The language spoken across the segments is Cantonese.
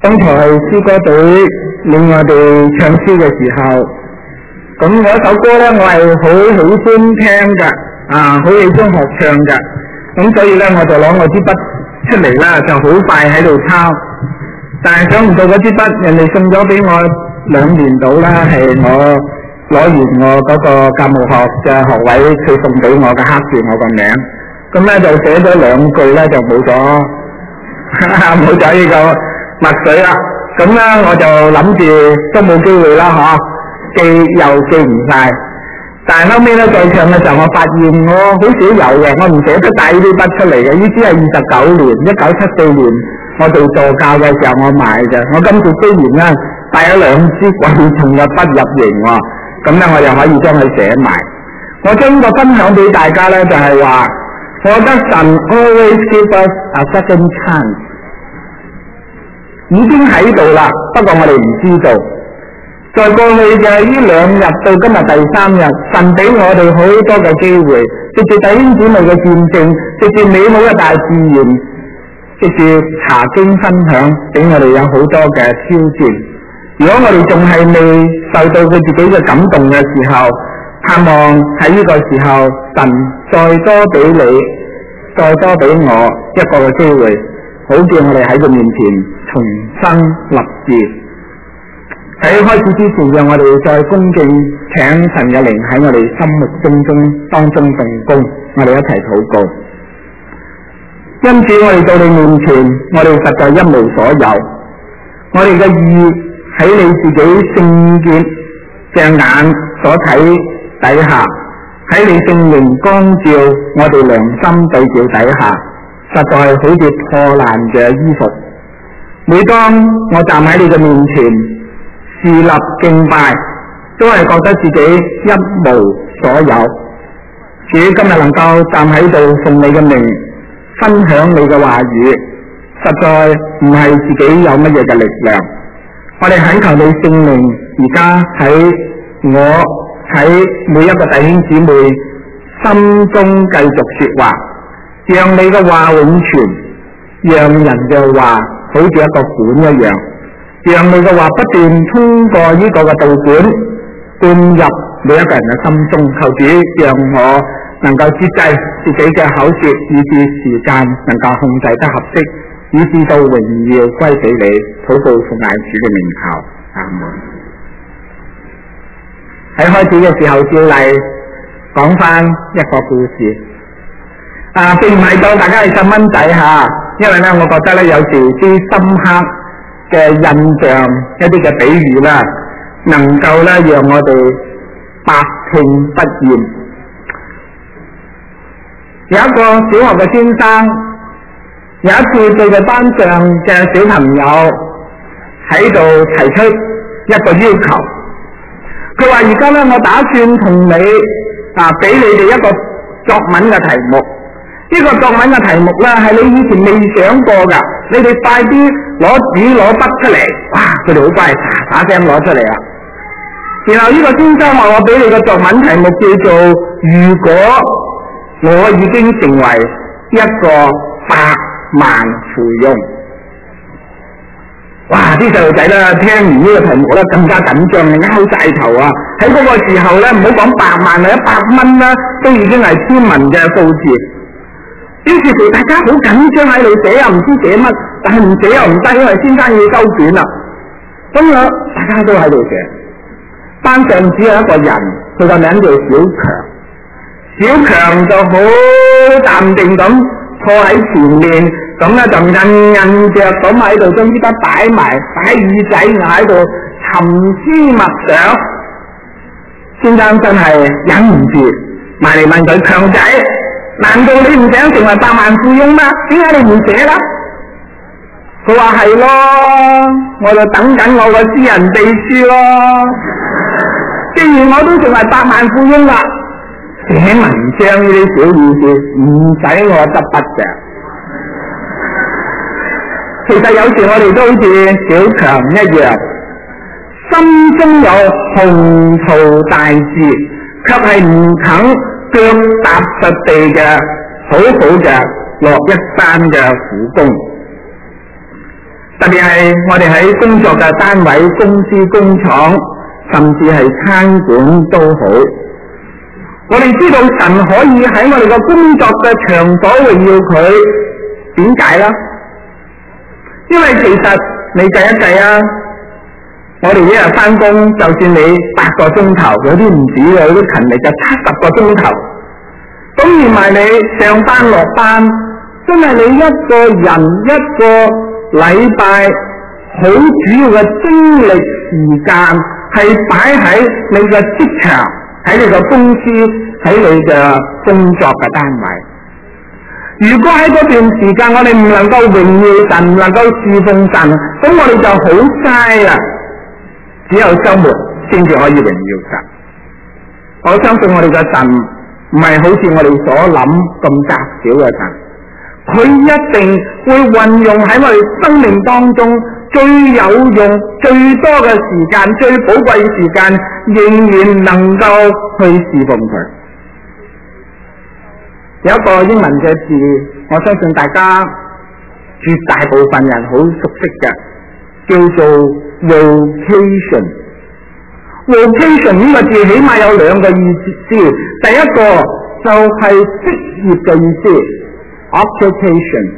剛才詩歌隊令我哋唱詩嘅時候，咁嗰首歌咧，我係好喜歡聽嘅，好喜歡學唱嘅，咁所以咧我就攞我支筆出嚟啦，就好快喺度抄。但係想唔到嗰支筆，人哋送咗俾我2年到啦，係我攞完我嗰個教務學嘅學位，佢送俾我嘅，刻住我個名，咁咧就寫咗2句咧就冇咗，冇咗呢個墨水啦。咁咧我就諗住都冇機會啦，又記唔晒。但係後尾咧再唱嘅時候，我發現我好少有嘅，我唔捨得帶呢啲筆出嚟嘅。呢支係29年1974年我做助教嘅時候我買嘅。我今次雖然咧帶咗2支貴重嘅筆入營喎，咁咧我又可以將佢寫埋。我將呢個分享俾大家咧，就係話，我覺得神 always give us a second chance， 已經喺度啦，不過我哋唔知道。在過去嘅呢2日到今日第3日，神俾我哋好多嘅機會，藉住弟兄姊妹嘅見證，藉住美好嘅大自然，藉住查經分享，俾我哋有好多嘅挑戰。如果我哋仲係未受到佢自己嘅感動嘅時候，盼望喺呢個時候，神再多俾你，再多俾我一個嘅機會，好叫我哋喺佢面前重新立志。喺開始之前，讓我哋再恭敬請神嘅靈喺我哋心目當中動工，我哋一齊禱告。因此我哋到你面前，我哋實在一無所有，我哋嘅義喺你自己聖潔嘅眼所睇底下，喺你聖靈光照我哋良心對照底下，實在好似破爛嘅衣服。每當我站喺你嘅面前侍立敬拜，都係覺得自己一無所有。主今日能夠站喺度奉你嘅名分享你嘅話語，實在唔係自己有乜嘢嘅力量。我哋懇求你聖靈而家喺我喺每一個弟兄姊妹心中繼續說話，讓你嘅話永存，讓人嘅話好似一個管一樣，讓你嘅話不斷通過呢個嘅導管灌入每一個人嘅心中。求主讓我能夠節制自己嘅口舌，以致時間能夠控制得合適，以致到榮耀歸俾你。禱告奉耶主嘅名求，阿門。喺開始嘅時候，照例講翻一個故事。並唔係當大家係細蚊仔吓，因為咧，我覺得咧有時啲深刻嘅印象，一啲嘅比喻啦，能夠咧讓我哋百聽不厭。有一個小學嘅先生，有一次對佢班上嘅小朋友喺度提出一個要求，佢話：而家咧，我打算同你俾你哋一個作文嘅題目。呢個作文嘅題目咧係你以前未想過㗎，你哋快啲攞紙攞筆出嚟。哇！佢哋好乖，喳聲攞出嚟啦。然後呢個先生話：我俾你嘅作文題目叫做《如果我已經成為一個百萬富翁》。哇！啲細路仔咧聽完呢個題目咧更加緊張，拗晒頭啊！喺嗰個時候咧，唔好講100萬啊，100蚊啦，都已經係天文嘅數字。於是乎大家好緊張喺度寫，又唔知寫乜，但係唔寫又唔得，因為先生要收卷啦。咁樣大家都喺度寫。班上只有一個人，佢個名叫小強。小強就好淡定咁坐喺前面，咁咧就韌着咁喺度將呢筆擺埋，擺耳仔喺度沉思默想。先生真係忍唔住埋嚟問佢：強仔，難道你唔想成為百萬富翁嗎？點解你唔寫啦？佢話係咯，我就等緊我個私人秘書咯。既然我都成為百萬富翁啦，寫文章呢啲小意思唔使我執筆嘅。其實有時我哋都好似小強一樣，心中有宏圖大志，卻係唔肯腳踏實地嘅好好嘅落一番嘅苦功。 特別係我哋喺工作嘅單位、公司、工廠，甚至係餐館都好。我哋知道神可以喺我哋個工作嘅場所榮耀佢，點解啦？因為其實你計一計啊，我哋一日翻工，就算你8個鐘頭，有啲唔止嘅，有啲勤力就70個鐘頭。咁連埋你上班落班，真係你一個人一個禮拜好主要嘅精力時間係擺喺你嘅職場，喺你嘅公司，喺你嘅工作嘅單位。如果喺嗰段時間我哋唔能夠榮耀神，唔能夠侍奉神，咁我哋就好嘥啦。只有周末先至可以榮耀神。我相信我哋嘅神唔係好似我哋所諗咁窄小嘅神，佢一定會運用喺我哋生命當中最有用、最多嘅時間、最寶貴嘅時間，仍然能夠去侍奉佢。有一個英文嘅字，我相信大家絕大部分人好熟悉嘅，叫做 vocation。vocation 呢個字起碼有2個意思，第一個就係職業嘅意思 ，occupation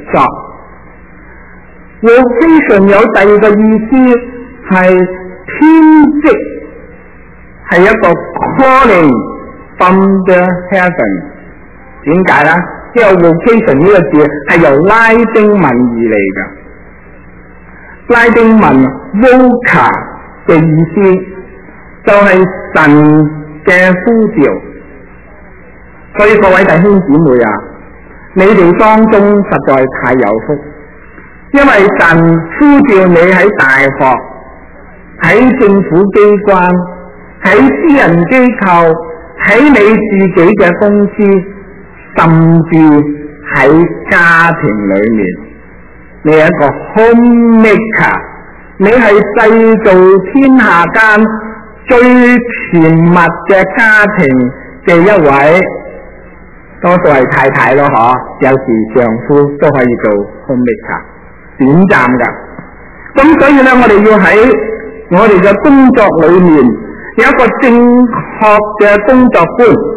job。vocation 有第2個意思係天職，係一個 calling from the heaven。點解呢？因為 vocation 呢個字係由拉丁文而嚟嘅，拉丁文 voca 嘅意思就係神嘅呼召。所以各位弟兄姊妹啊，你哋當中實在太有福，因為神呼召你喺大學、喺政府機關、喺私人機構、喺你自己嘅公司，甚至喺家庭裏面，你係一個 homemaker， 你係製造天下間最甜蜜嘅家庭嘅一位，多數係太太咯，有時丈夫都可以做 homemaker， 短暫噶。咁所以咧，我哋要喺我哋嘅工作裏面有一個正確嘅工作觀。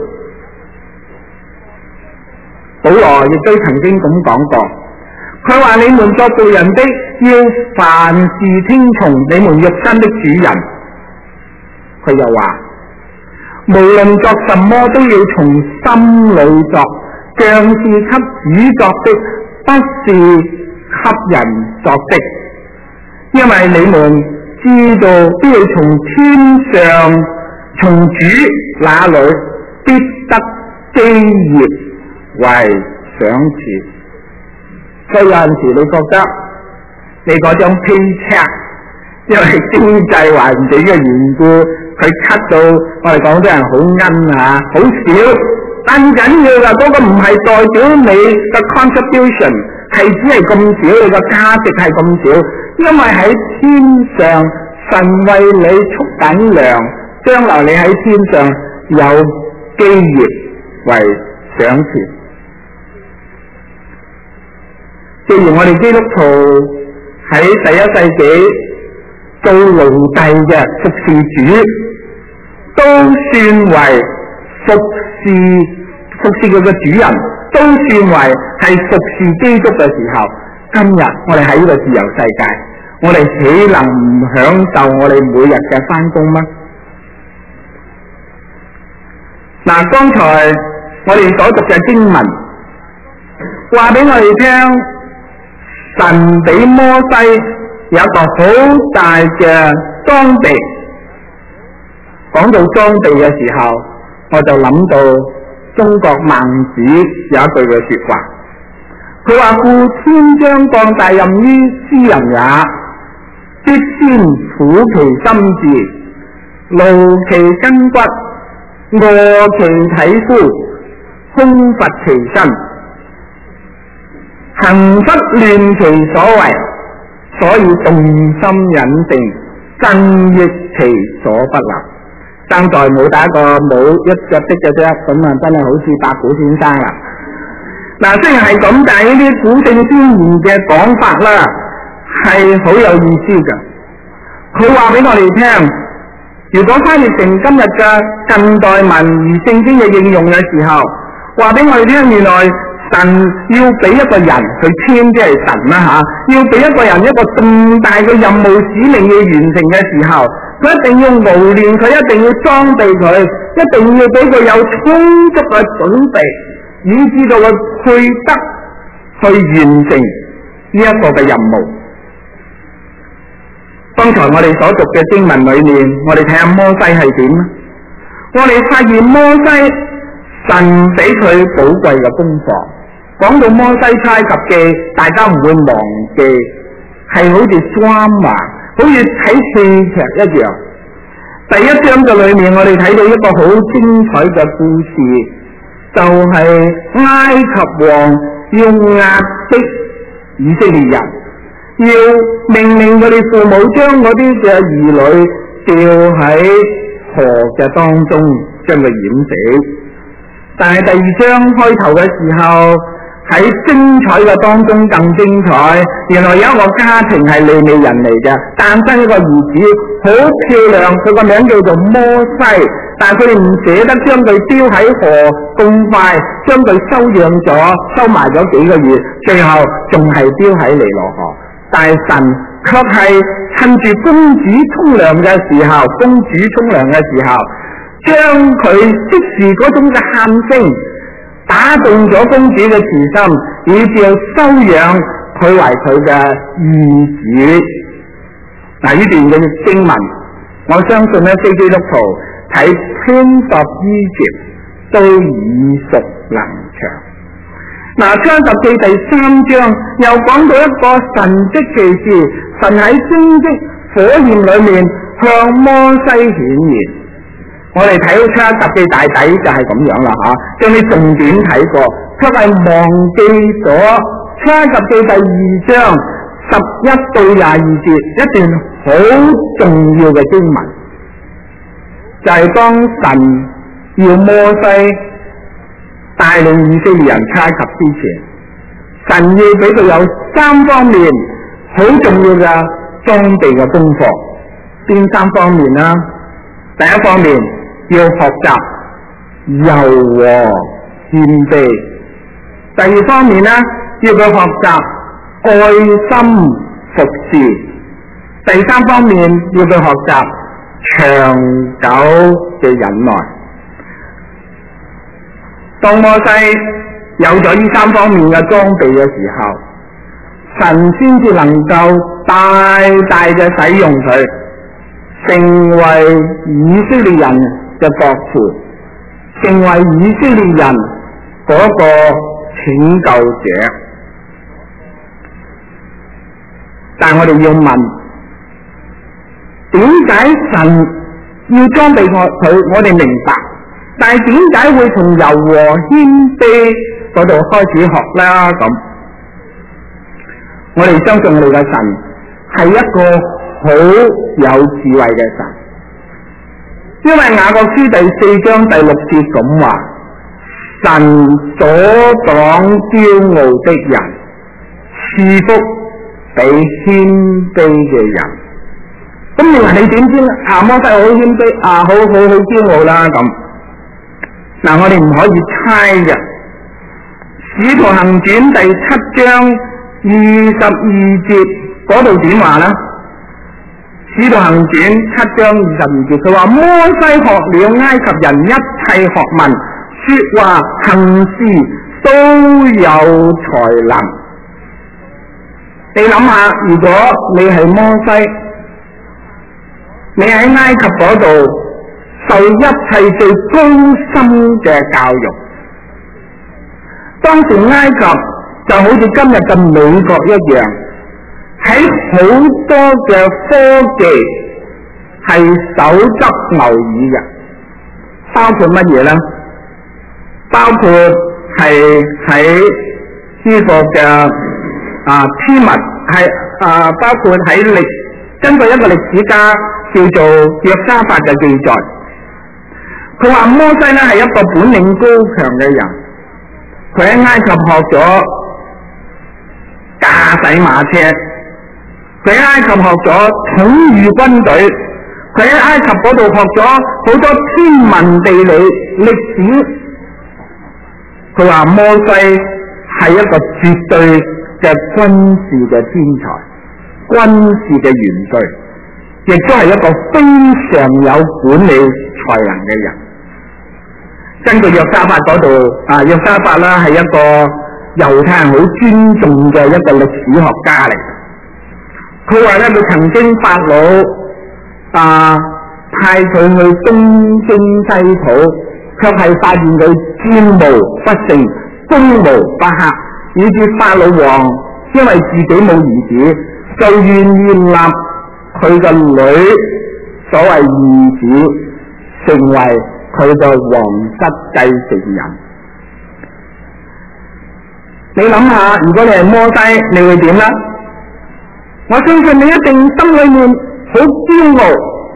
保羅亦都曾經咁講過，佢話你們作僕人的要凡事聽從你們肉身的主人。佢又話，無論作什麼都要從心裏作，像是給主作的，不是給人作的。因為你們知道都要從天上，從主那裏必得基業為賞賜。所以有陣時你覺得你嗰張 paycheck 因為經濟環境嘅緣故，佢 cut 到我哋廣東人好奀啊，好少，但緊要噶，嗰個唔係代表你嘅 contribution 係只係咁少，你個價值係咁少，因為喺天上神為你蓄緊糧，將來你喺天上有基業為賞賜。既然我哋基督徒喺第一世紀做奴隸嘅服侍主，都算為服侍佢嘅主人，都算為係服侍基督嘅時候，今日我哋喺呢個自由世界，我哋豈能唔享受我哋每日嘅返工嗎？嗱，剛才我哋所讀嘅經文話俾我哋聽，神俾摩西有一個好大嘅裝備。講到裝備嘅時候，我就諗到中國孟子有一句嘅說話，佢話：故天將降大任於斯人也，必先苦其心志，勞其筋骨，餓其體膚，空乏其身，行不亂其所為，所以動心忍性，振益其所不能。爭在冇打個冇一腳的嘅啫，咁啊真係好似八股先生啦。嗱，雖然係咁，但係呢啲古聖先賢嘅講法啦， 係好有意思㗎。佢話俾我哋聽，如果翻譯成今日嘅近代文而聖經嘅應用嘅時候，話俾我哋聽，原來神要俾一個人去簽，即係神啦吓，要俾一個人一個咁大嘅任務使命要完成嘅時候，佢一定要熬練佢，一定要裝備佢，一定要俾佢有充足嘅準備，以至到佢配得去完成呢一個嘅任務。剛才我哋所讀嘅經文裏面，我哋睇下摩西係點。我哋發現摩西神俾佢寶貴嘅功課。講到摩西出埃及記，大家唔會忘記，係好似 drama， 好似睇戲劇一樣。第一章嘅裏面，我哋睇到一個好精彩嘅故事，就係埃及王要壓迫以色列人，要命令佢哋父母將嗰啲嘅兒女掉喺河嘅當中，將佢淹死。但係第二章開頭嘅時候，喺精彩嘅當中更精彩，原來有一個家庭係利未人嚟嘅，誕生一個兒子，好漂亮，佢個名叫做摩西，但係佢哋唔捨得將佢丟喺河咁快，將佢收養咗，收埋咗幾個月，最後仲係丟喺尼羅河。但係神卻係趁住公主沖涼嘅時候，將佢即時嗰種嘅喊聲打動咗公主嘅慈心，以至收養佢為佢嘅兒子。嗱，呢段嘅經文，我相信咧，非基督徒睇《Prince of Egypt》都耳熟能詳。嗱，《出埃及記》第3章又講到一個神蹟奇事，神喺荊棘火焰裏面向摩西顯現。我哋睇到《出埃及記》大抵就係咁樣啦吓，將啲重點睇過，卻係忘記咗《出埃及記》第2章11到22節一段好重要嘅經文，就係當神要摩西帶領以色列人出埃及之前，神要俾佢有3方面好重要嘅裝備嘅功課。邊3方面呢？第一方面，要學習柔和謙卑。第二方面呢，要佢學習愛心服侍。第三方面，要佢學習長久嘅忍耐。當摩西有咗呢3方面嘅裝備嘅時候，神先至能夠大大嘅使用佢，成為以色列人嘅國父，成為以色列人嗰個拯救者。但係我哋要問，點解神要裝備佢？我哋明白，但係點解會從柔和謙卑嗰度開始學啦？咁我哋相信我哋嘅神係一個好有智慧嘅神。因為雅各書第4章第6節咁話，神阻擋驕傲的人，賜福俾謙卑嘅人。咁你話你點知摩西好謙卑好驕傲啦咁？嗱，我哋唔可以猜嘅。使徒行傳第7章22節嗰度點話呢？使徒行傳7章22節，佢話摩西學了埃及人一切學問，說話行事都有才能。你諗下，如果你係摩西，你喺埃及嗰度受一切最高深嘅教育，當時埃及就好似今日嘅美國一樣，喺好多嘅科技係手執牛耳嘅，包括乜嘢呢？包括係喺呢個嘅天文，係包括喺根據一個歷史家叫做約沙法嘅記載，佢話摩西呢係一個本領高強嘅人，佢喺埃及學咗駕駛馬車， 佢喺埃及學咗統御軍隊，佢喺埃及嗰度學咗好多天文地理歷史。佢話摩西係一個絕對嘅軍事嘅天才，軍事嘅元帥，亦都係一個非常有管理才能嘅人。根據約沙法嗰度，約沙法啦係一個猶太人好尊重嘅一個歷史學家嚟。佢話咧，佢曾經法老派佢去東征西討，卻係發現佢戰無不勝，攻無不克，以致法老王因為自己冇兒子，就願意立佢嘅女所謂兒子成為佢嘅皇室繼承人。你諗下，如果你係摩西，你會點呢？我相信你一定心裏面好驕傲。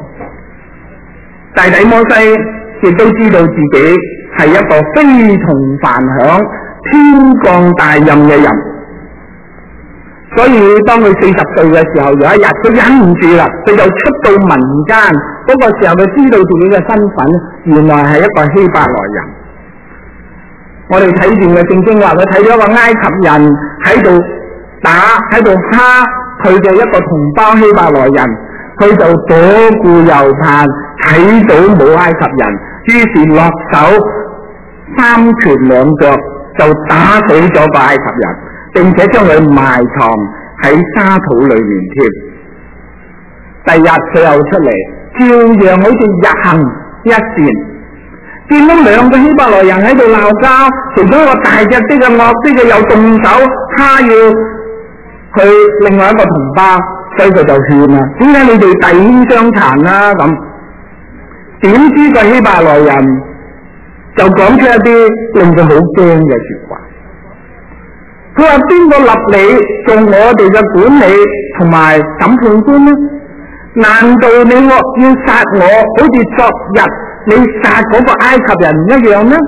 弟弟摩西亦都知道自己係一個非同凡響、天降大任嘅人，所以當佢40歲嘅時候，有一日佢忍唔住啦，佢就出到民間。嗰個時候佢知道自己嘅身份，原來係一個希伯來人。我哋睇段嘅聖經話，佢睇咗一個埃及人喺度打，喺度蝦佢嘅一個同胞希伯來人，佢就左顧右盼，睇到冇埃及人，於是落手3拳2腳就打死咗個埃及人，並且將佢埋藏喺沙土裏面添。第日佢又出嚟，照樣好似日行一善，見到2個希伯來人喺度鬧交，其中一個大隻啲嘅惡啲嘅又動手他要佢另外一個同胞，所以佢就勸啦：點解你哋弟兄相殘啦？咁點知個希伯來人就講出一啲令佢好驚嘅說話。佢話：邊個立你做我哋嘅管理同埋審判官呢？難道你要殺我，好似昨日你殺嗰個埃及人一樣呢？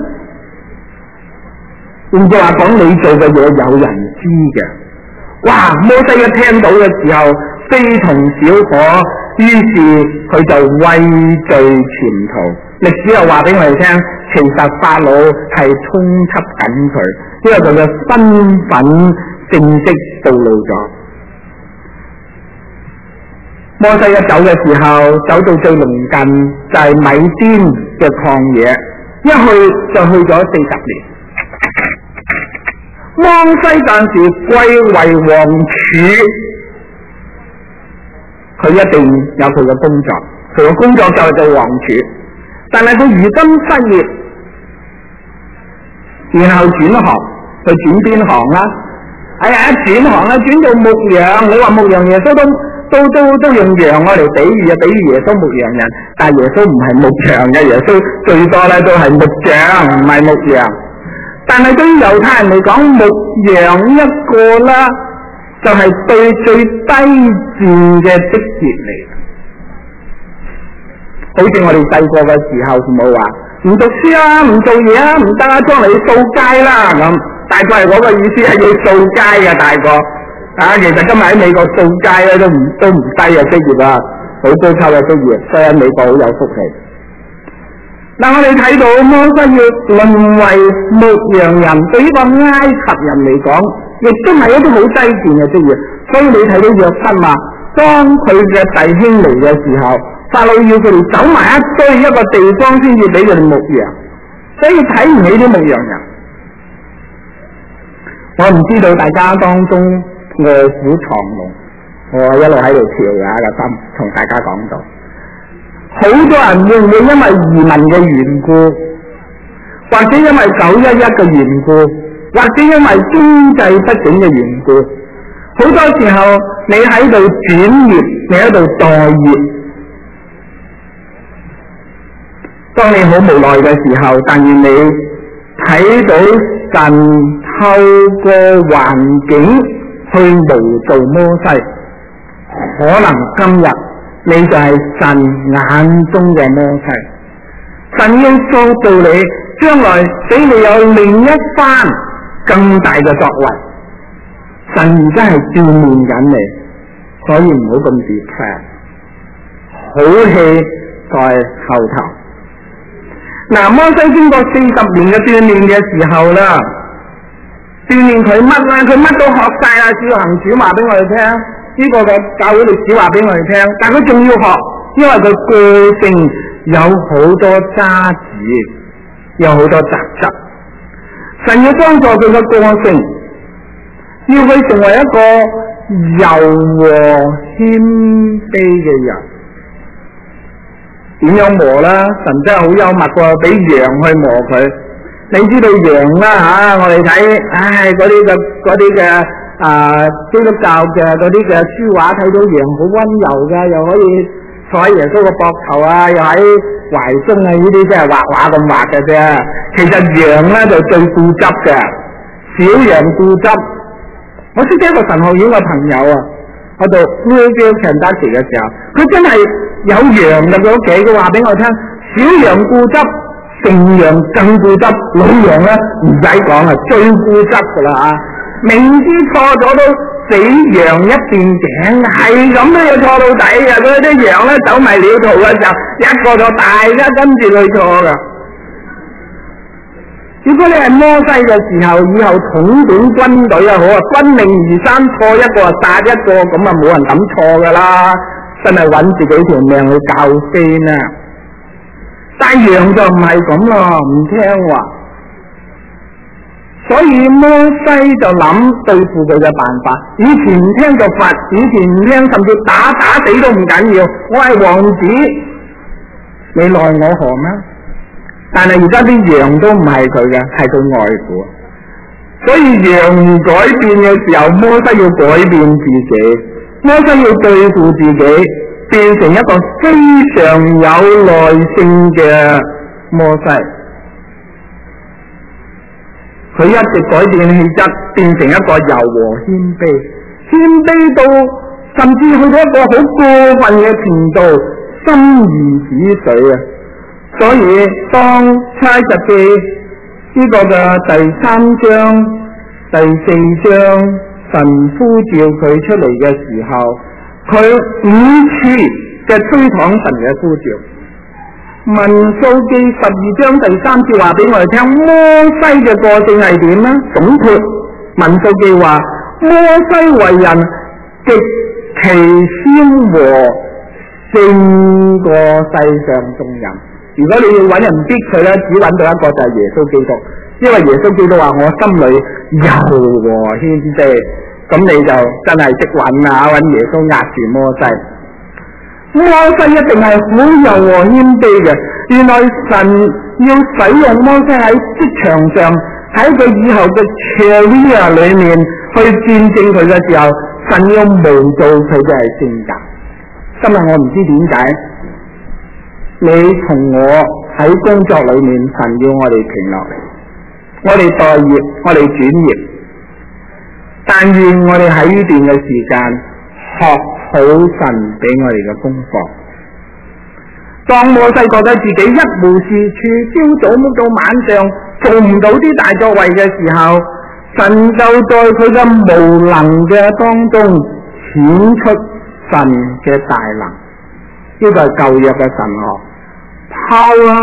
換句話講，你做嘅嘢有人知嘅。哇！摩西一聽到嘅時候非同小可，於是佢就畏罪潛逃。歷史又話俾我哋聽，其實法老係通緝緊佢，因為佢嘅身份正式暴露咗。摩西一走嘅時候，走到最鄰近就係米甸嘅曠野，一去就去咗40年。摩西暫時貴為王儲，佢一定有佢嘅工作，佢嘅工作就係做王儲。但係佢如今失業，然後轉行，佢轉邊行啦？哎呀，一轉行啦，轉到牧羊。你話牧羊，耶穌都用羊我嚟比喻啊，比喻耶穌牧羊人，但係耶穌唔係牧羊嘅，耶穌最多咧都係牧長，唔係牧羊。但係對於猶太人嚟講，牧羊一個啦，就係對最低賤嘅職業嚟。好似我哋細個嘅時候，父母話唔讀書啊，唔做嘢啊，唔得啊，將你掃街啦咁。大概係嗰個意思，係要掃街嘅大個。其實今日喺美國掃街咧都唔低嘅職業啊，好高級嘅職業，所以喺美國好有福氣。嗱，我哋睇到摩西要淪為牧羊人，對於個埃及人嚟講，亦都係一啲好低賤嘅職業。所以你睇到約瑟話，當佢嘅弟兄嚟嘅時候，法老要佢哋走埋一堆一個地方先至俾佢哋牧羊，所以睇唔起啲牧羊人。我唔知道大家當中臥虎藏龍，我一路喺度調下個心，同大家講到。好多人會唔會因為移民嘅緣故，或者因為911嘅緣故，或者因為經濟不景嘅緣故，好多時候你喺度轉業，你喺度待業。當你好無奈嘅時候，但願你睇到神透過環境去模造摩西，可能今日你就係神眼中嘅摩西。神要塑造你，將來俾你有另一番更大嘅作為。神而家係照面緊你， 所以唔好咁 depress， 好戲在後頭。嗱，摩西經過40年嘅鍛煉嘅時候啦，鍛煉佢乜啦？佢乜都學晒啦，主行主話俾我哋聽，呢個嘅教會歷史話俾我哋聽，但佢仲要學，因為佢個性有好多渣子，有好多雜質。神要幫助佢嘅個性，要佢成為一個柔和謙卑嘅人。點樣磨啦？神真係好幽默喎，俾羊去磨佢。你知道羊啦我哋睇，嗰啲嘅基督教嘅嗰啲嘅書畫，睇到羊好溫柔嘅，又可以坐喺耶穌個膊頭啊，又喺懷中啊，呢啲即係畫畫咁畫嘅啫。其實羊咧就最固執嘅，小羊固執。我識得一個神學院嘅朋友啊，我讀 Louisville Kentucky 嘅時候，佢真係有羊入咗屋企，佢話俾我聽，小羊固執，成羊更固執，老羊咧唔使講啦，最固執噶啦啊！明知錯咗都死羊一邊頸，係咁都要錯到底嘅。嗰啲羊咧走迷了途嘅時候，一個就大家跟住佢錯噶。如果你係摩西嘅時候，以後統管軍隊啊好啊，軍令如山，錯一個殺一個，咁啊冇人敢錯噶啦，真係揾自己條命去教飛啦。但羊就唔係咁咯，唔聽話，所以摩西就諗對付佢嘅辦法。以前唔聽就罰，以前唔聽甚至打死都唔緊要，我係王子，你奈我何咩？但係而家啲羊都唔係佢嘅，係佢外父。所以羊唔改變嘅時候，摩西要改變自己，摩西要對付自己，變成一個非常有耐性嘅摩西。佢一直改變氣質，變成一個柔和謙卑，謙卑到甚至去到一個好過分嘅程度，心如止水啊！所以當出埃及記呢個嘅第3章、第4章，神呼召佢出嚟嘅時候，佢5次嘅推搪神嘅呼召。民數記12章第3節話俾我哋聽，摩西嘅個性係點呢？總括民數記話，摩西為人極其謙和，勝過世上眾人。如果你要揾人逼佢咧，只揾到一個就係耶穌基督，因為耶穌基督話我心裏柔和謙卑，咁你就真係識揾啊，揾耶穌壓住摩西。摩西一定係好柔和謙卑嘅。原來神要使用摩西喺職場上，喺佢以後嘅 career 裏面去見證佢嘅時候，神要模造佢嘅性格。今日我唔知點解，你同我喺工作裏面，神要我哋停落嚟，我哋待業，我哋轉業，但願我哋喺呢段嘅時間學好神俾我哋嘅功課。當摩西覺得自己一無是處，朝早到晚上做唔到啲大作為嘅時候，神就在佢嘅無能嘅當中顯出神嘅大能。呢個係舊約嘅神學。Power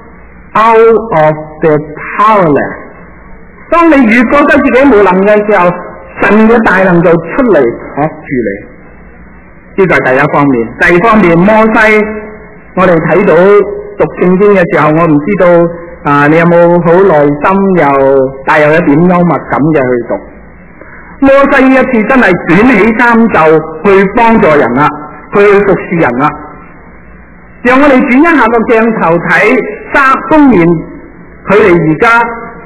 out of the powerless。當你越覺得自己無能嘅時候，神嘅大能就出嚟托住你。呢個係第一方面。第二方面，摩西，我哋睇到讀聖經嘅時候，我唔知道你有冇好耐心又帶有一點幽默感嘅去讀。摩西呢一次真係捲起衫袖去幫助人啦，去服侍人啦。讓我哋轉一下個鏡頭睇，公元距離而家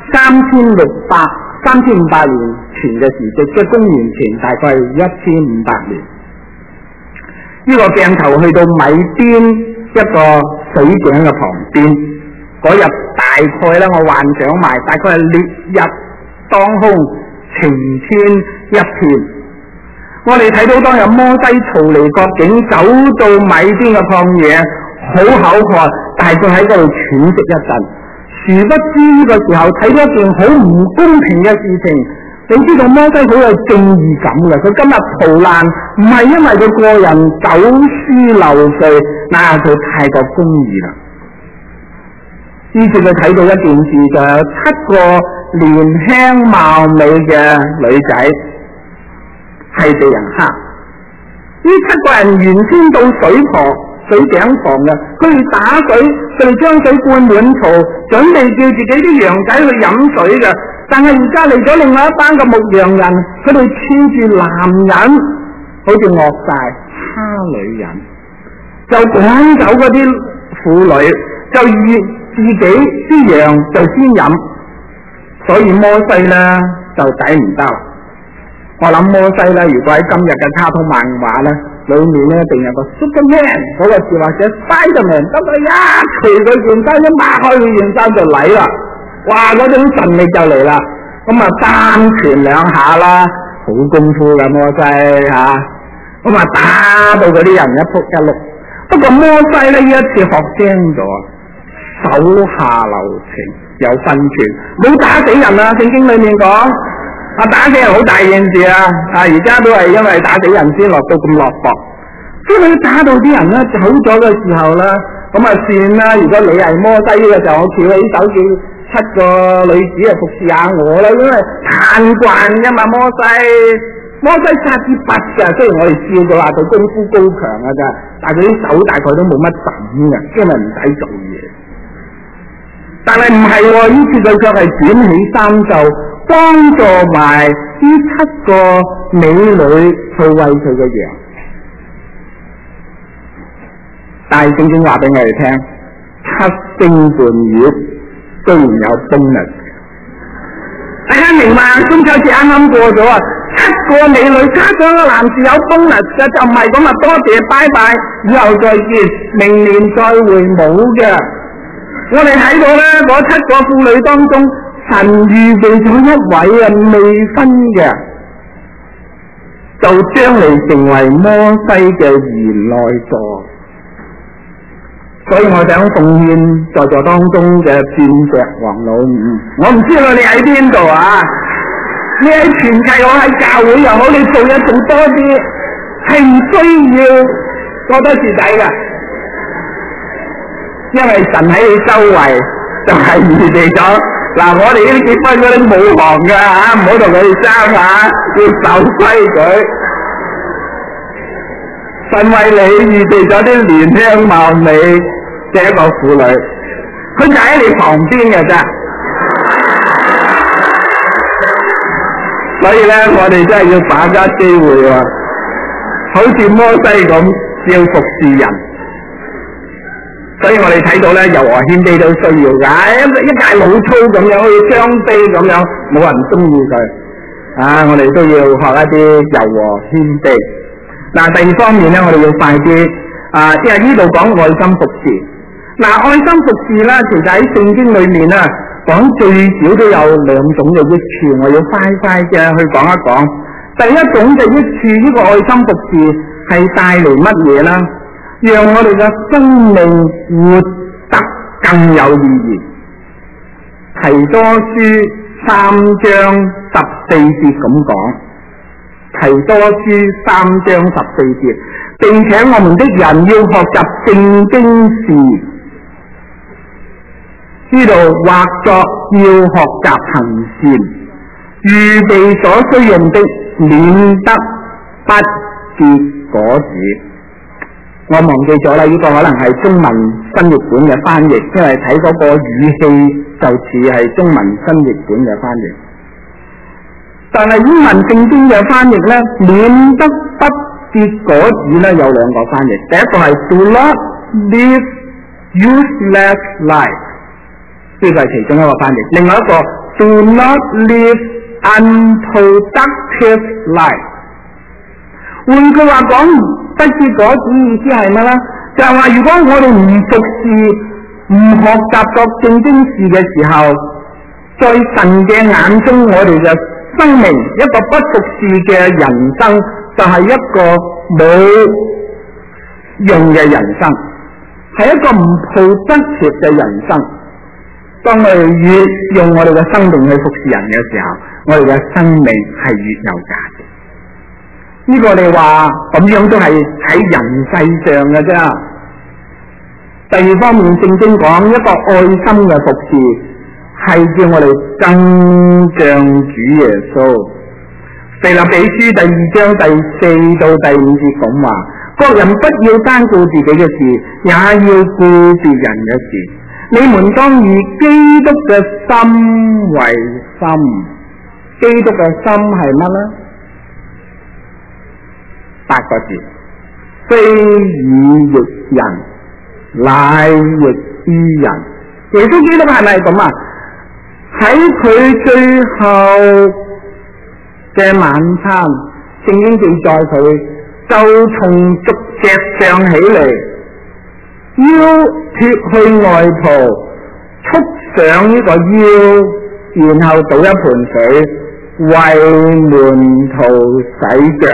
3500年前嘅時節，即係公元前大概1500年。呢個鏡頭去到米甸一個水井嘅旁邊，嗰日大概咧，我幻想埋大概係烈日當空，晴天一片。我哋睇到當日摩西逃離國境，走到米甸嘅曠野，好口渴，大概喺嗰度喘息一陣。殊不知呢個時候睇到一件好唔公平嘅事情， 你知道摩西好有正義感嘅，佢今日逃難唔係因為佢個人走私漏稅，那佢太過公義啦。於是佢睇到一件事，就有7個年輕貌美嘅女仔係被人蝦。呢7個人原先到水井旁嘅，佢哋打水，佢哋將水灌滿槽，準備叫自己啲羊仔去飲水嘅。但係而家嚟咗另外一班嘅牧羊人，佢哋黐住男人，好似惡晒蝦女人，就趕走嗰啲婦女，就自己啲羊就先飲，所以摩西呢就抵唔得啦。我諗摩西呢，如果喺今日嘅卡通漫畫呢，裏面呢一定有個 Superman 嗰個字，或者 Spiderman， 咁佢一除佢件衫，一擘開佢件衫就嚟啦，哇！嗰種神力就嚟啦，咁啊3拳2下啦，好功夫嘅摩西吓，咁啊打到嗰啲人一仆一碌。不過摩西呢，呢一次學精咗，手下留情，有分寸，冇打死人啊！聖經裏面講。打死人好大件事啊！而家都係因為打死人先落到咁落魄，所以佢打到啲人咧走咗嘅時候咧，咁啊算啦。如果你係摩西嘅時候，我翹起手叫7個女子啊服侍下我啦，因為嘆慣㗎嘛。摩西揸支筆㗎，雖然我哋笑佢話佢功夫高強啊咋，但係佢啲手大概都冇乜神嘅，因為唔使做嘢。但係唔係喎，呢次佢卻係捲起衫袖，幫助埋呢7個美女去餵佢嘅羊。但係正正話俾我哋聽，7星半月居然有 bonus。大家明白中秋節啱啱過咗啊，7個美女加上個男士有 bonus嘅，就唔係咁啊，多謝拜拜，以後再見，明年再會冇嘅。我哋睇到咧，嗰7個婦女當中，神預備咗一位未婚嘅，就將嚟成為摩西嘅賢內助。所以我想奉獻在座當中嘅鑽石王老五，我唔知道你喺邊度啊？你喺團契好，喺教會又好，你做嘢做多啲，係唔需要多多蝕底噶。因為神喺你周圍就係預備咗。嗱，我哋呢啲結婚嗰啲冇行嘅吓，唔好同佢哋爭吓，要守規矩。神為你預備咗啲年輕貌美嘅一個婦女，佢就喺你旁邊嘅啫。所以咧，我哋真係要把握機會啊！好似摩西咁，要服侍人。所以我哋睇到咧，柔和謙卑都需要㗎，一介老粗咁樣，好似張飛咁樣，冇人中意佢。我哋都要學一啲柔和謙卑。嗱，第二方面咧，我哋要快啲，即係呢度講愛心服侍。愛心服侍咧，其實喺聖經裏面啊，講最少都有2種嘅益處，我要快嘅去講一講。第一種嘅益處，呢個愛心服侍係帶嚟乜嘢啦？讓我哋嘅生命活得更有意義。提多書3章14節咁講，提多書3章14節，並且我們的人要學習聖經事，呢度或作要學習行善，預備所需用的，免得不結果子。我忘記咗啦，呢個可能係中文新譯本嘅翻譯，因為睇嗰個語氣就似係中文新譯本嘅翻譯。但係英文聖經嘅翻譯咧，免得不結果子咧，有2個翻譯。第一個係 Do not live useless life， 呢個係其中一個翻譯。另外一個 Do not live unproductive life。換句話講，不結果子意思係乜咧？就係話，如果我哋唔服侍、唔學習作正經事嘅時候，在神嘅眼中，我哋嘅生命一個不服侍嘅人生，就係一個冇用嘅人生，係一個唔productive嘅人生。當我哋越用我哋嘅生命去服侍人嘅時候， 我哋嘅生命係越有價值。呢個你話咁樣都係喺人世上嘅啫。第二方面，聖經講一個愛心嘅服侍，係叫我哋增長主耶穌。腓立比書第2章第4到第5節講話，各人不要單顧自己嘅事，也要顧別人嘅事。你們當以基督嘅心為心。基督嘅心係乜呢？8個字，非以役人，乃役於人。耶穌基督係咪咁啊？喺佢最後嘅晚餐，聖經記載佢就從竹席上起嚟，腰脱去外袍，束上呢個腰，然後倒一盆水為門徒洗腳。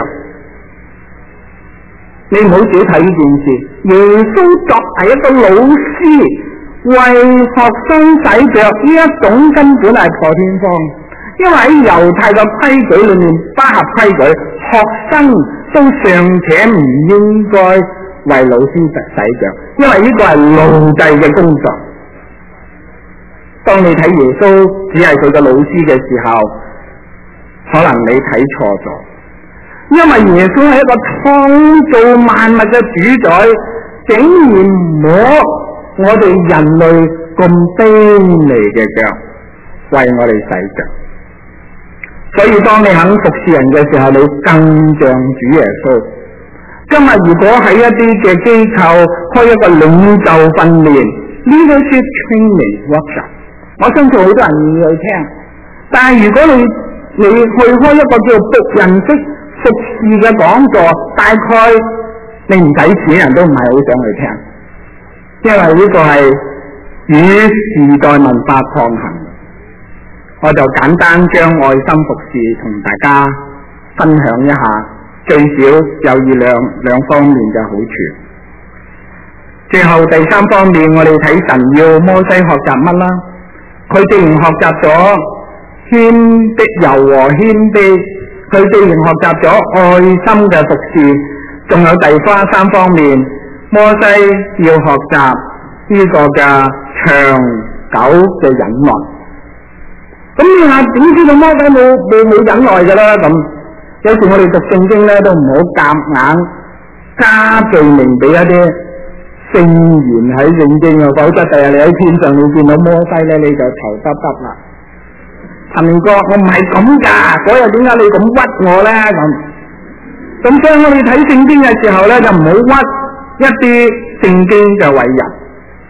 你唔好少睇呢件事，耶穌作為一個老師，為學生洗腳呢一種根本係破天荒，因為喺猶太嘅規矩裏面不合規矩，學生都尚且唔應該為老師洗腳，因為呢個係奴隸嘅工作。當你睇耶穌只係佢嘅老師嘅時候，可能你睇錯咗，因為耶穌係一個創造萬物嘅主宰，竟然摸我哋人類咁卑微嘅腳，為我哋洗腳。所以當你肯服侍人嘅時候，你更像主耶穌。今日如果喺一啲嘅機構開一個領袖訓練 leadership training workshop， 我相信好多人願意去聽。但係如果你去開一個叫僕人式服侍嘅講座，大概你唔使錢人都唔係好想去聽，因為呢個係與時代文化抗衡。我就簡單將愛心服侍同大家分享一下，最少有兩方面嘅好處。最後第3方面，我哋睇神要摩西學習乜啦？佢既然學習咗柔和謙卑，佢既然學習咗愛心嘅服侍，仲有第3方面，摩西要學習呢個嘅長久嘅忍耐。咁你話點知道摩西冇忍耐嘅啦？咁有時我哋讀聖經咧都唔好夾硬加罪名俾一啲聖言喺聖經啊，否則第日你喺天上你見到摩西咧，你就頭耷耷啦。陳哥，我唔係咁噶，嗰日點解你咁屈我咧？咁所以我哋睇聖經嘅時候咧，就唔好屈一啲聖經嘅偉人。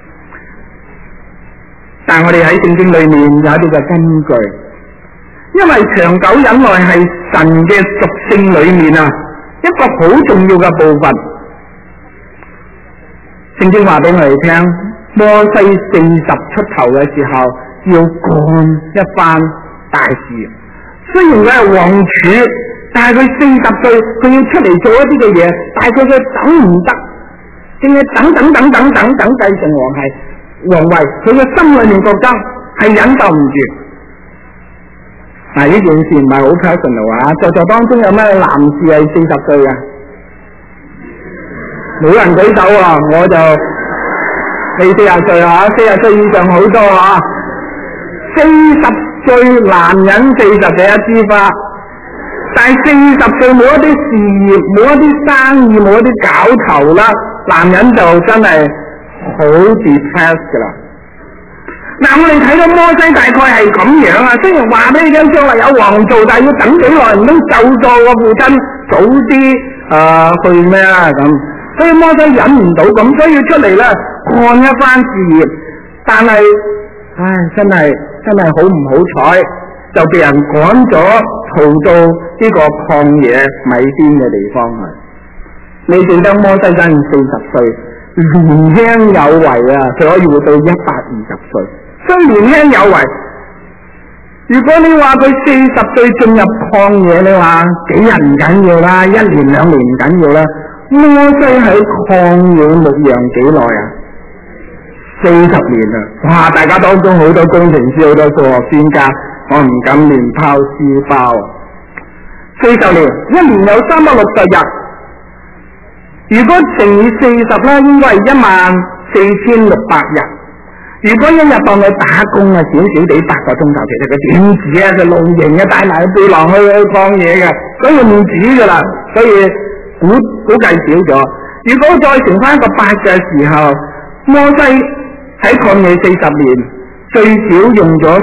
但係我哋喺聖經裏面有一啲嘅根據，因為長久忍耐係神嘅屬性裏面啊一個好重要嘅部分。聖經話俾我哋聽，摩西40出頭嘅時候要幹一番大事。雖然佢係王儲，但係佢40歲，佢要出嚟做一啲嘅嘢，但係佢等唔得，淨係等繼承皇位，佢嘅心裏面覺得係忍受唔住。嗱，呢件事唔係好 personal 啊！在座當中有咩男士係40歲啊？冇人舉手啊！我就未40歲啊，40歲以上好多啊！40歲男人40嘅一枝花，但係40歲冇一啲事業，冇一啲生意，冇一啲搞頭啦，男人就真係好 depressed 噶啦。嗱，我哋睇到摩西大概係咁樣啊，雖然話俾你聽將來有王做，但係要等幾耐，唔通就助個父親早啲去咩啊咁？所以摩西忍唔到咁，所以出嚟咧幹一番事業，但係真係好唔好彩，就被人趕咗，逃到呢個曠野米甸嘅地方去。你記得摩西真係40歲，年輕有為啊，佢可以活到120歲，所以年輕有為。如果你話佢40歲進入曠野，你話幾日唔緊要啦，1年2年唔緊要啦。摩西喺曠野牧羊幾耐啊？40年啊！哇！大家當中好多工程師、好多數學專家， 我唔敢亂拋書包。40年，一年有360日，如果乘以40咧，應該係14600日。如果一日當佢打工啊，少少地8個鐘頭，其實佢點止啊？佢露營啊，帶埋背囊去曠野嘅，所以唔止噶啦。所以估計少咗。如果再乘翻一個8嘅時候，摩西喺曠野40年，最少用咗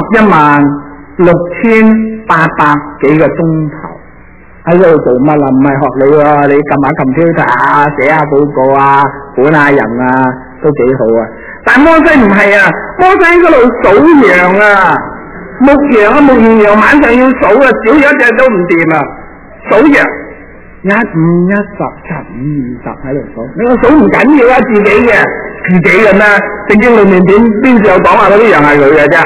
116800幾個鐘頭喺嗰度做乜啦？唔係學你喎，你撳下 computer 啊，寫下報告啊，管下人啊，都幾好啊。但摩西唔係啊，摩西喺嗰度數羊啊，牧羊啊，牧完羊晚上要數啊，少咗一隻都唔掂啊，數羊1、5、10、15、20喺度數，你個數唔緊要啊，自己嘅咩？聖經裏面邊時有講話嗰啲羊係佢嘅啫。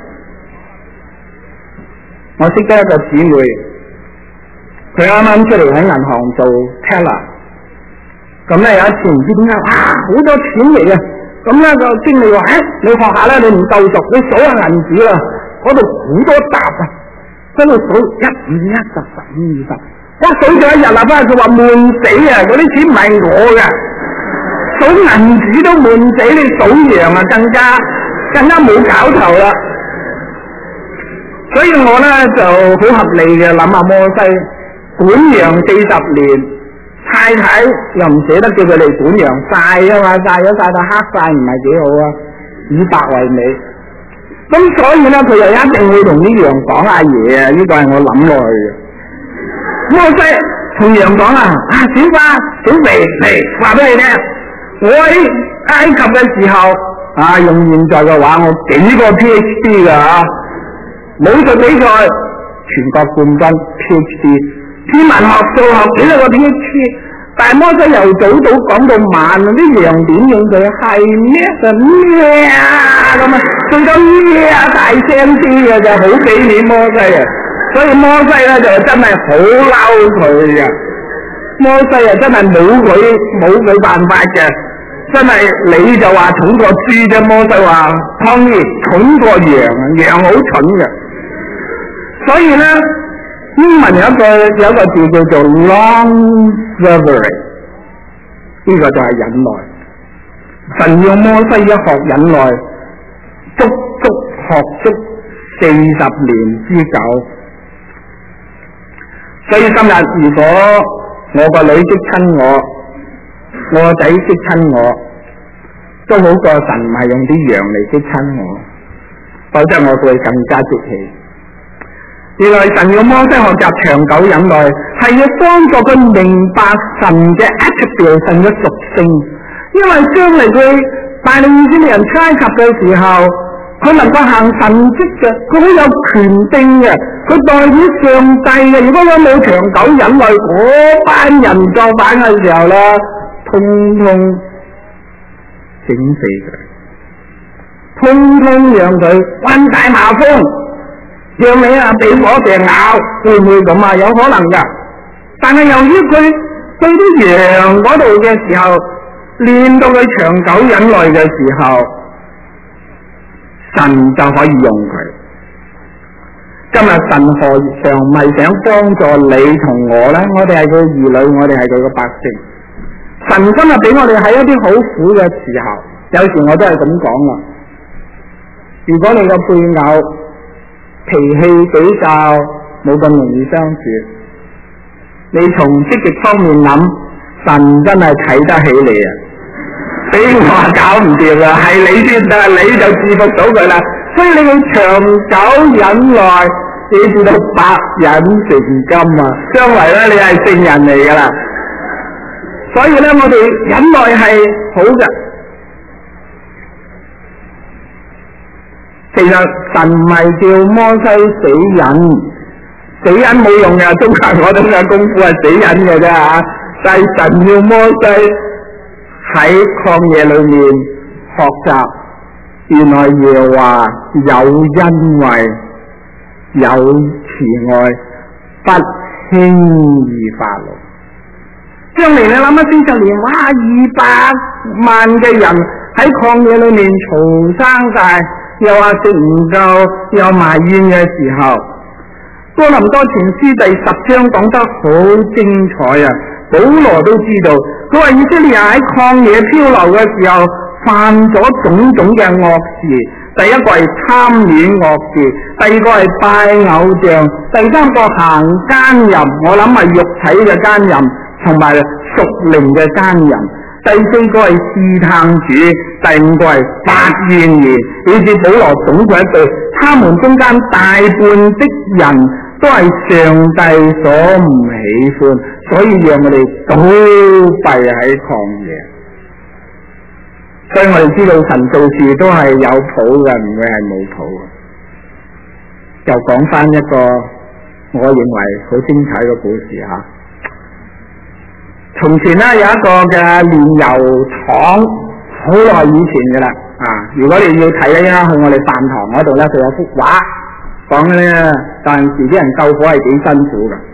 我識得一個姊妹，佢啱啱出嚟喺銀行做 teller， 咁咧有一次唔知點解，好多錢嚟啊！咁咧個經理話：你學下咧，你唔夠熟，你數下銀紙啦，嗰度好多沓啊，跟住數1、5、10、15、20，我數咗一日啦，翻去佢話悶死啊！嗰啲錢唔係我嘅，數銀紙都悶死，你數羊啊更加冇搞頭啦。所以我咧就好合理嘅諗下摩西管羊40年。太太又唔捨得叫佢哋管羊曬啊嘛，曬咗曬到黑曬唔係幾好啊，以白為美。咁所以咧，佢又一定會同啲羊講下嘢啊，呢個係我諗落去嘅。摩西同羊講小花小肥嚟話俾你聽，我喺埃及嘅時候用現在嘅話，我幾個 PhD 㗎武術比賽全國冠軍 PhD。天文學、數學幾多個 PhD， 但係摩西由早到講到晚，啲羊點用佢係咩就咩咁啊，最多咩大聲啲嘅就好俾面摩西啊，所以摩西咧就真係好嬲佢嘅。摩西啊真係冇佢辦法嘅，真係你就話蠢過豬啫，摩西話當然蠢過羊好蠢嘅，所以咧。英文有一個字叫做 long-suffering， 呢個就係忍耐。神要摩西一學忍耐，足學足40年之久。所以今日如果我個女激親我個仔激親我，都好過神唔係用啲羊嚟激親我，否則我會更加激氣。原來神要摩西學習長久忍耐，係要幫助佢明白神嘅 attribute， 神嘅屬性。因為將嚟佢帶領以色列人出埃及嘅時候，佢能夠行神蹟嘅，佢好有權定嘅，佢代表上帝嘅。如果佢冇長久忍耐，嗰班人作反嘅時候咧，通通整死佢，通通讓佢關大麻風。讓你俾我病咬，會唔會咁啊？有可能噶，但係由於佢對啲羊嗰度嘅時候，練到佢長久忍耐嘅時候，神就可以用佢。今日神何嘗唔係想幫助你同我咧？我哋係佢兒女，我哋係佢嘅百姓。神今日俾我哋喺一啲好苦嘅時候，有時我都係咁講啦。如果你個配偶脾氣比較冇咁容易相處，你從積極方面諗，神真係睇得起你啊！俾我搞唔掂啦，係你先得，你就制服到佢啦。所以你要長久忍耐，你知道百忍成金啊！將來咧，你係聖人嚟噶啦。所以咧，我哋忍耐係好嘅。其實神唔係叫摩西死忍，死忍冇用嘅，中國嗰種嘅功夫係死忍嘅啫吓。但係神要摩西喺曠野裏面學習，原來耶和華有恩惠、有慈愛，不輕易發怒。將嚟你諗下40年，哇，200萬嘅人喺曠野裏面嘈生晒。 又話食唔夠，又埋怨嘅時候，哥林多前書第10章講得好精彩啊！保羅都知道，佢話以色列人喺曠野漂流嘅時候，犯咗種種嘅惡事。第一個係貪戀惡事，第二個係拜偶像，第三個行奸淫，我諗係肉體嘅奸淫，同埋屬靈嘅奸淫。第四個係試探主，第五個係發怨言。以至保羅總括一句：他們中間大半的人都係上帝所唔喜歡，所以讓我哋倒閉喺曠野。所以我哋知道神做事都係有譜嘅，唔會係冇譜嘅。又講翻一個我認為好精彩嘅故事吓。從前咧有一個嘅煉油廠，好耐以前嘅啦。如果你要睇咧，去我哋飯堂嗰度咧，佢有幅畫講咧，當時啲人救火係幾辛苦嘅。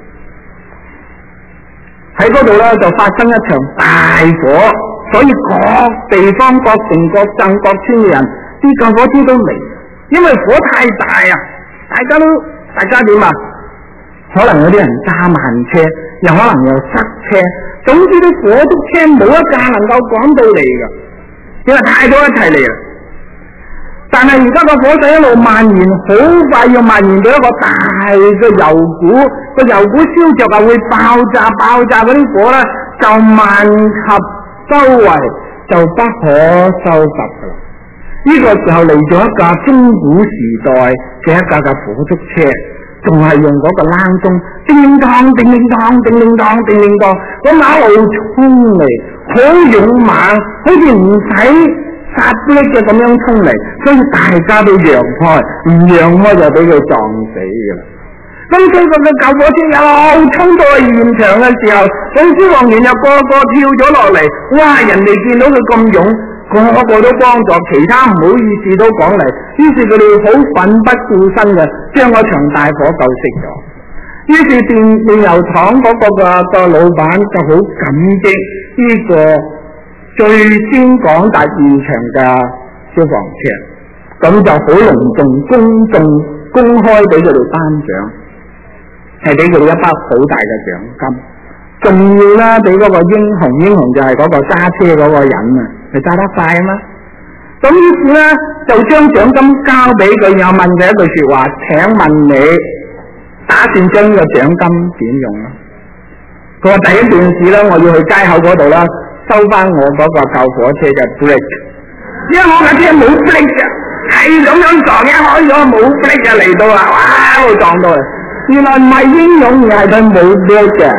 喺嗰度咧就發生一場大火。所以各地方、各城、各鎮、各村嘅人，啲救火車都嚟，因為火太大啊！大家點啊？可能有啲人揸慢車，又可能又塞車，總之啲火燭車冇一架能夠趕到嚟㗎，因為太多一齊嚟啦。但係而家個火勢一路蔓延，好快要蔓延到一個大嘅油鼓，個油鼓燒着啊會爆炸嗰啲火咧就漫及周圍就不可收拾噶啦！呢個時候嚟咗一架中古時代嘅一架嘅火燭車，仲係用嗰個冷鐘叮叮當、叮叮當、叮叮當、叮叮當，個馬路衝嚟，好勇猛，好似唔使剎車嘅咁樣衝嚟，所以大家都讓開，唔讓開就俾佢撞死噶啦！咁所以個救火車又衝到去現場嘅時候，咁消防員又個個跳咗落嚟，哇！人哋見到佢咁勇，個個都幫助，其他唔好意思都講嚟，於是佢哋好奮不顧身嘅將嗰場大火救熄咗。於是煉油廠嗰個老闆就好感激呢個最先趕達現場嘅消防車，咁就好隆重公開俾佢哋頒獎。係俾佢哋一筆好大嘅獎金，仲要啦俾嗰個英雄就係嗰個揸車嗰個人啊，佢揸得快啊嘛。咁於是咧就將獎金交俾佢，又問佢一句說話：請問你打算將呢個獎金點用啊？佢話第一件事咧，我要去街口嗰度啦，收翻我嗰個救火車嘅 brake， 因為我架車冇 brake 嘅，係咁樣撞一開咗冇 brake 嘅嚟到啦，哇！一路撞到嚟。原來唔係英勇，而係佢冇 brake 嘅。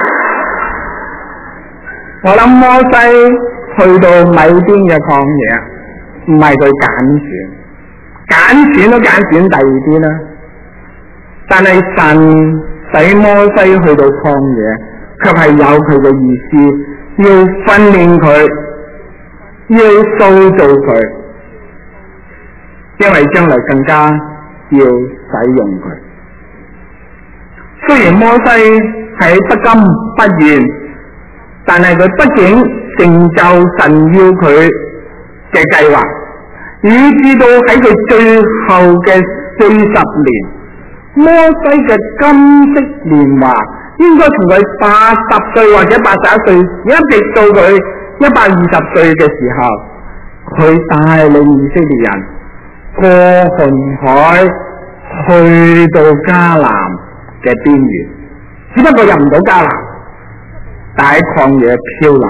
我諗摩西去到米甸嘅曠野，唔係佢揀選都揀選第二啲啦。但係神使摩西去到曠野，卻係有佢嘅意思，要訓練佢，要塑造佢，因為將來更加要使用佢。雖然摩西係不甘不願，但係佢畢竟成就神要佢嘅計劃，以至到喺佢最後嘅40年，摩西嘅金色年華應該從佢80歲或者81歲，一直到佢120歲嘅時候，佢帶領以色列人過紅海，去到迦南嘅邊緣，只不過入唔到迦南，但喺曠野漂流。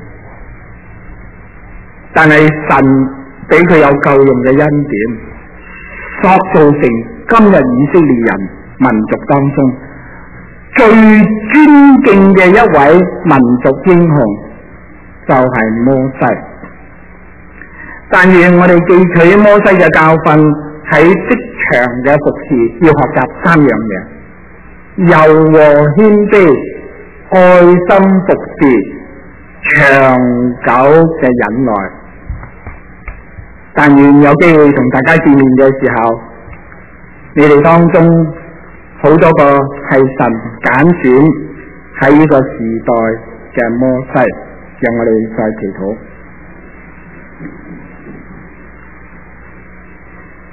但係神俾佢有夠用嘅恩典，塑造成今日以色列人民族當中最尊敬嘅一位民族英雄，就係摩西。但願我哋記取摩西嘅教訓，喺職場嘅服侍要學習3樣嘢：柔和謙卑、愛心服侍、長久嘅忍耐。但願有機會同大家見面嘅時候，你哋當中好多個係神揀選喺呢個時代嘅摩西，讓我哋再祈禱。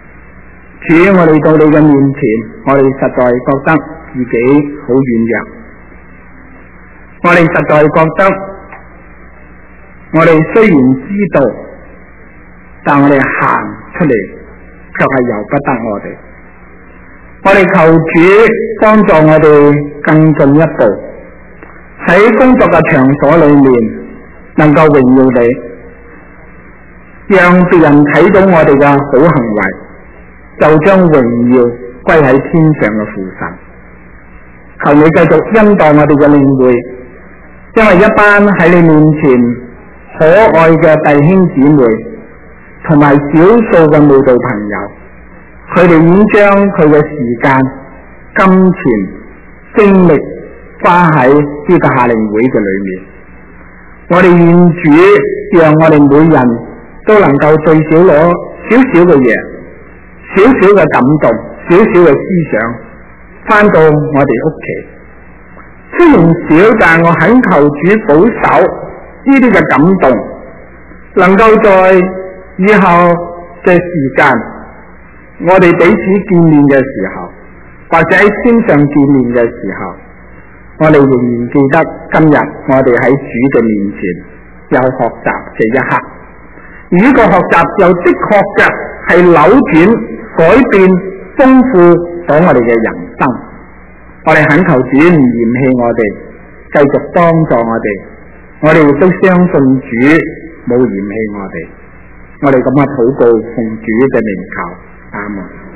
主，我哋到你嘅面前，我哋實在覺得自己好軟弱，我哋實在覺得我哋雖然知道，但我哋行出嚟卻係由不得我哋。我哋求主幫助我哋更進一步，喺工作嘅場所裏面能夠榮耀你，讓別人睇到我哋嘅好行為，就將榮耀歸喺天上嘅父神。求你繼續恩待我哋嘅領會，因為一班喺你面前可愛嘅弟兄姊妹同埋少數嘅慕道朋友，佢哋已經將佢嘅時間、金錢、精力花喺呢個夏令會嘅裏面。我哋願主讓我哋每人都能夠最少攞少少嘅嘢，少少嘅感動，少少嘅思想，返到我哋屋企。雖然少，但係我懇求主保守呢啲嘅感動，能夠在以後嘅時間，我哋彼此見面嘅時候，或者喺線上見面嘅時候，我哋仍然記得今日我哋喺主嘅面前有學習嘅一刻，而呢個學習又的確嘅係扭轉、改變、豐富咗我哋嘅人生。我哋懇求主唔嫌棄我哋，繼續幫助我哋。我哋亦都相信主冇嫌棄我哋。我哋咁樣禱告，奉主嘅名求，阿門。